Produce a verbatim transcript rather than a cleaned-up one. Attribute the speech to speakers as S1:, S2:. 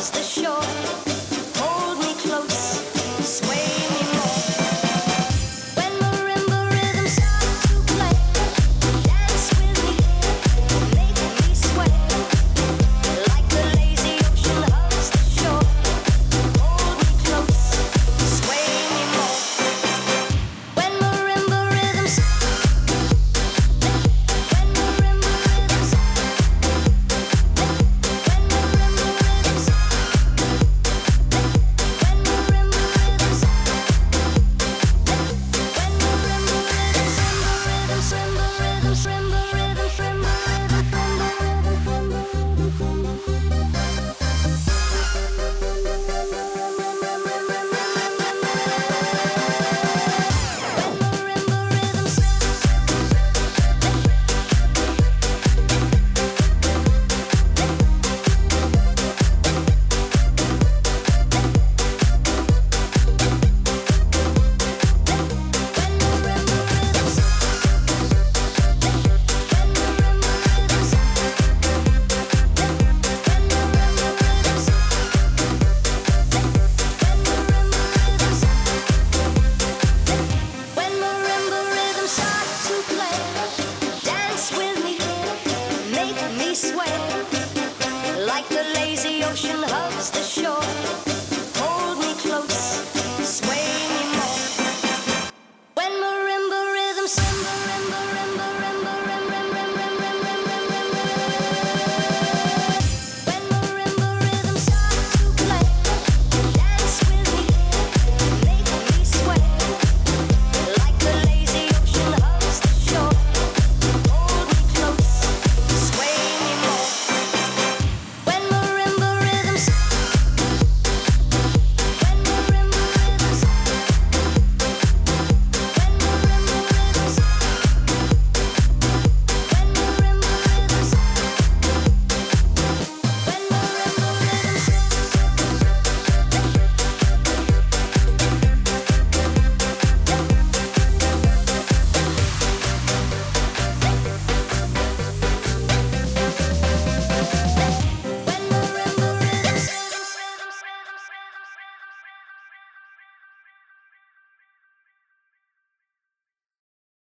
S1: hugs the shore. Hold me close, sway me more. When marimba rhythms start to play, dance with me, make me sway. Like the lazy ocean hugs the shore. Hold me close, sway me more. When marimba rhythms, when marimba rhythms, when marimba rhythms, when marimba rhythms, when marimba rhythms, marimba rhythms, marimba rhythms, marimba rhythms, marimba When marimba rhythms start to play, dance with me, make me sway. Like the lazy ocean hugs the shore.